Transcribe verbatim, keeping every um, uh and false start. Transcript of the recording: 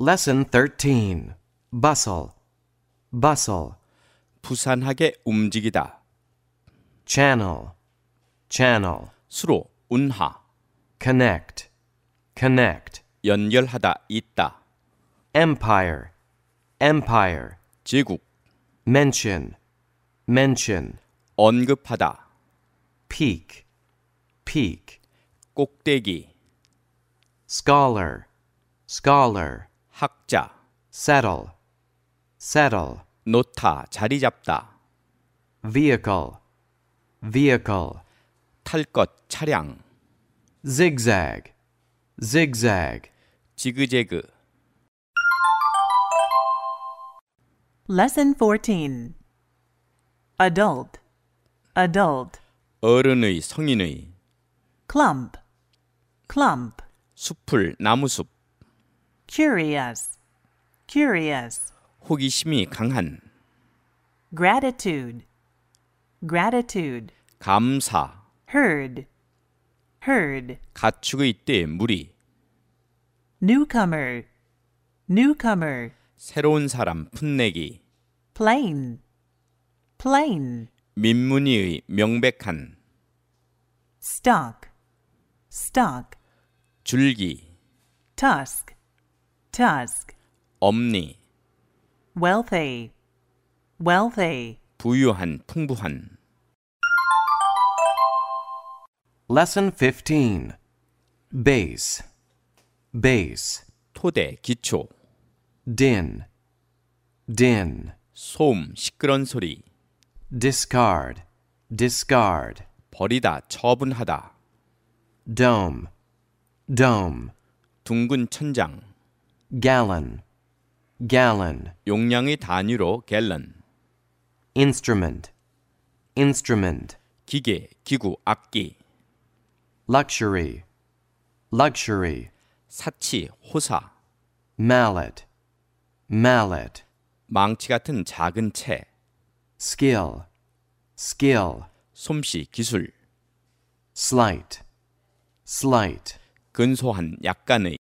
Lesson thirteen. Bustle. Bustle. 부산하게 움직이다. Channel. Channel. 수로, 운하. Connect. Connect. 연결하다, 있다. Empire. Empire. 제국. Mention. Mention. 언급하다. Peak. Peak. 꼭대기. Scholar. Scholar. 학자. Settle. Settle. 놓다, 자리 잡다. Vehicle. Vehicle. 탈 것, 차량. Zigzag. Zigzag. 지그재그. Lesson fourteen. Adult. Adult. 어른의, 성인의. Clump. Clump. 숲을, 나무숲. Curious. Curious. 호기심이 강한. Gratitude. Gratitude. 감사. Herd. Herd. 가축의 때, 무리. Newcomer. Newcomer. 새로운 사람, 풋내기. Plain. Plain. 민무니의, 명백한. Stock. Stock. 줄기. Tusk. Tusk. 엄니. Wealthy. Wealthy. 부유한, 풍부한. Lesson fifteen. Base. Base. 토대, 기초. Din. Din. 소음, 시끄런 소리. Discard. Discard. 버리다, 처분하다. Dome. Dome. 둥근 천장. Gallon. Gallon. 용량의 단위로 갤런. Instrument. Instrument. 기계, 기구, 악기. Luxury. Luxury. 사치, 호사. Mallet. Mallet. 망치 같은 작은 채. Skill. Skill. 솜씨, 기술. Slight. Slight. 근소한, 약간의.